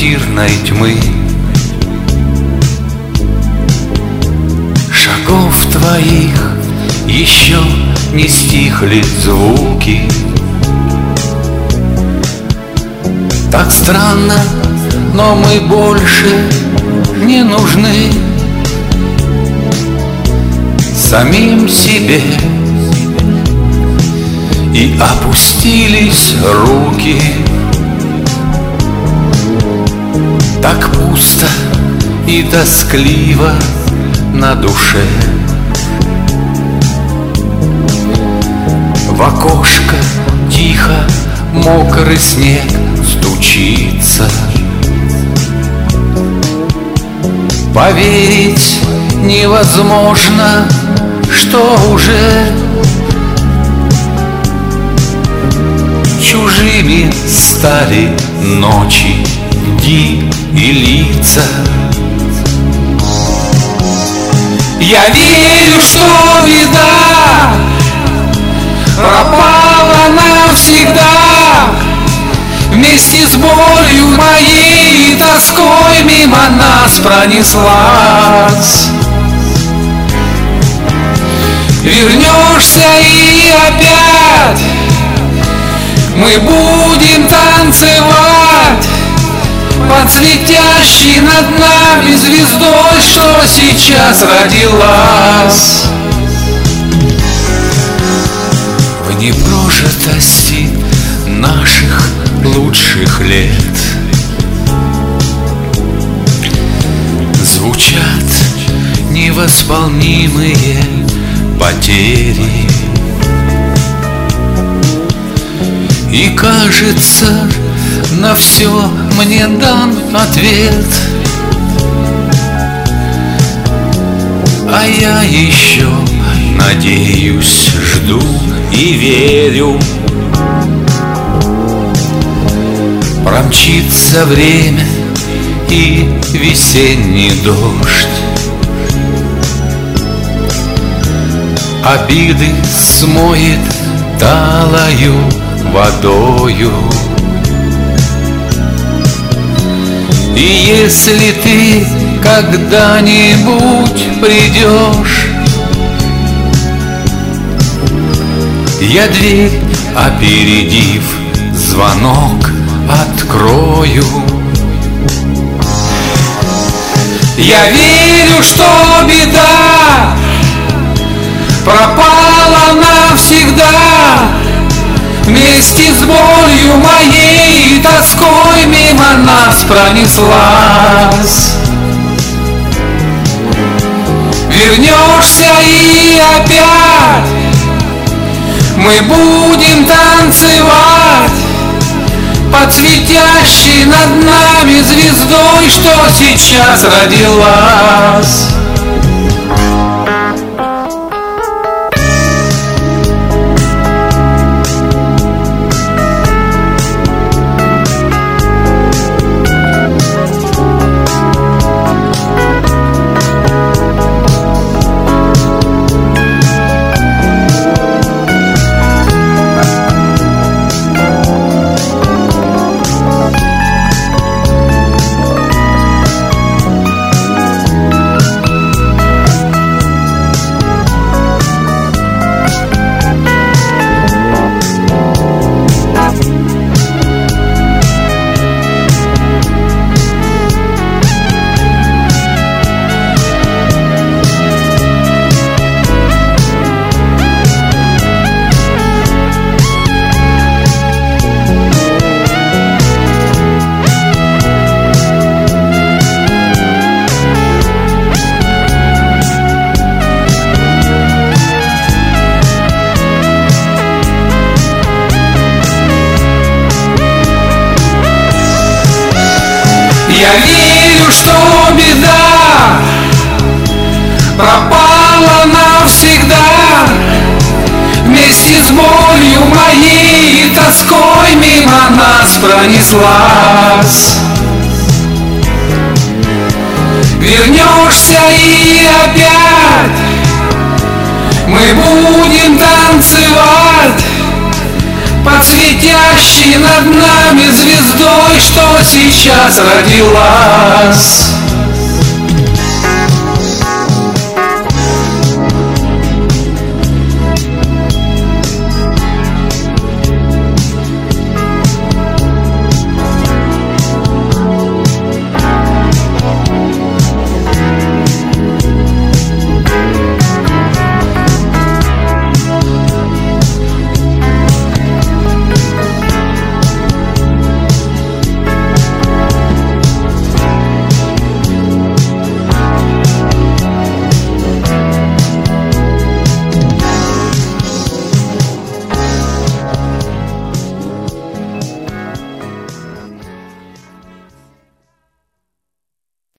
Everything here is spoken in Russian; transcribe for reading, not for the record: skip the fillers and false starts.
квартирной тьмы. Шагов твоих еще не стихли звуки. Так странно, но мы больше не нужны самим себе. И опустились руки. Так пусто и тоскливо на душе. В окошко тихо мокрый снег стучится. Поверить невозможно, что уже чужими стали ночи, дни и лица. Я верю, что беда пропала навсегда, вместе с болью моей и тоской мимо нас пронеслась. Вернешься и опять мы будем танцевать под светящей над нами звездой, что сейчас родилась. В непрожитости наших лучших лет звучат невосполнимые потери. И кажется, на все мне дан ответ, а я еще надеюсь, жду и верю. Промчится время и весенний дождь, обиды смоет талою водою. И если ты когда-нибудь придешь, я дверь, опередив звонок, открою. Я верю, что беда пропала навсегда, вместе с болью моей и тоской мимо нас пронеслась. Вернешься и опять мы будем танцевать под светящей над нами звездой, что сейчас родилась. Я верю, что беда пропала навсегда, вместе с болью моей и тоской мимо нас пронеслась. Вернешься и опять мы будем танцевать под светящей над нами звездой, что сейчас родилась.